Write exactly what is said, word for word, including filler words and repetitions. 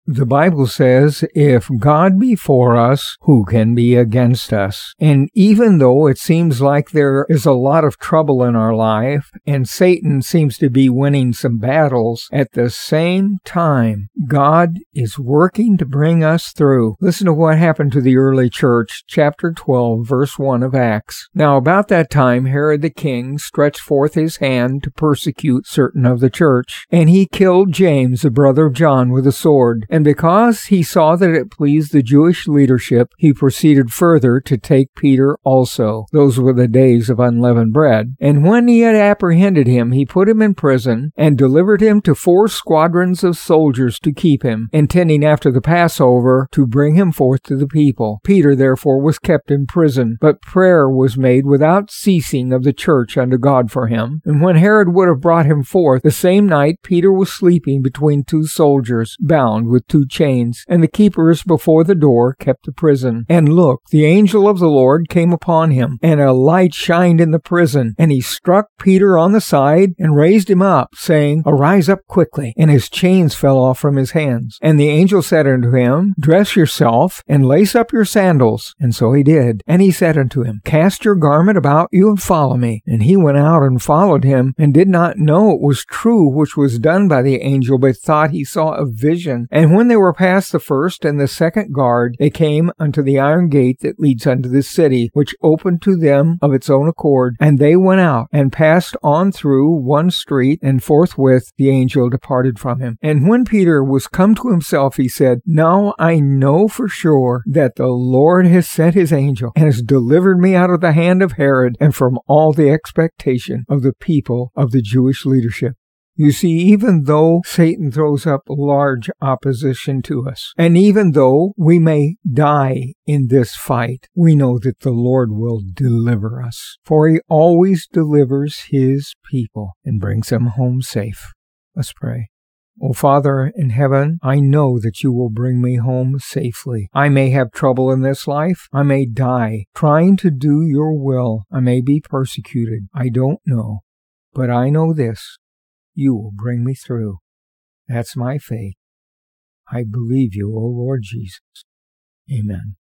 The Bible says, if God be for us, who can be against us? And even though it seems like there is a lot of trouble in our life, and Satan seems to be winning some battles, at the same time, God is working to bring us through. Listen to what happened to the early church, chapter twelve, verse one of Acts. Now about that time, Herod the king stretched forth his hand to persecute certain of the church, and he killed James, the brother of John, with a sword. And because he saw that it pleased the Jewish leadership, he proceeded further to take Peter also. Those were the days of unleavened bread. And when he had apprehended him, he put him in prison, and delivered him to four squadrons of soldiers to keep him, intending after the Passover to bring him forth to the people. Peter therefore was kept in prison, but prayer was made without ceasing of the church unto God for him. And when Herod would have brought him forth, the same night Peter was sleeping between two soldiers, bound with two chains, and the keepers before the door kept the prison. And look, the angel of the Lord came upon him, and a light shined in the prison, and he struck Peter on the side, and raised him up, saying, Arise up quickly. And his chains fell off from his hands. And the angel said unto him, Dress yourself, and lace up your sandals. And so he did. And he said unto him, Cast your garment about you, and follow me. And he went out and followed him, and did not know it was true which was done by the angel, but thought he saw a vision. And when they were past the first and the second guard, they came unto the iron gate that leads unto the city, which opened to them of its own accord. And they went out, and passed on through one street, and forthwith the angel departed from him. And when Peter was come to himself, he said, Now I know for sure that the Lord has sent his angel, and has delivered me out of the hand of Herod, and from all the expectation of the people of the Jewish leadership. You see, even though Satan throws up large opposition to us, and even though we may die in this fight, we know that the Lord will deliver us, for he always delivers his people and brings them home safe. Let's pray. O Father in heaven, I know that you will bring me home safely. I may have trouble in this life. I may die trying to do your will. I may be persecuted. I don't know. But I know this. You will bring me through. That's my faith. I believe you, O Lord Jesus. Amen.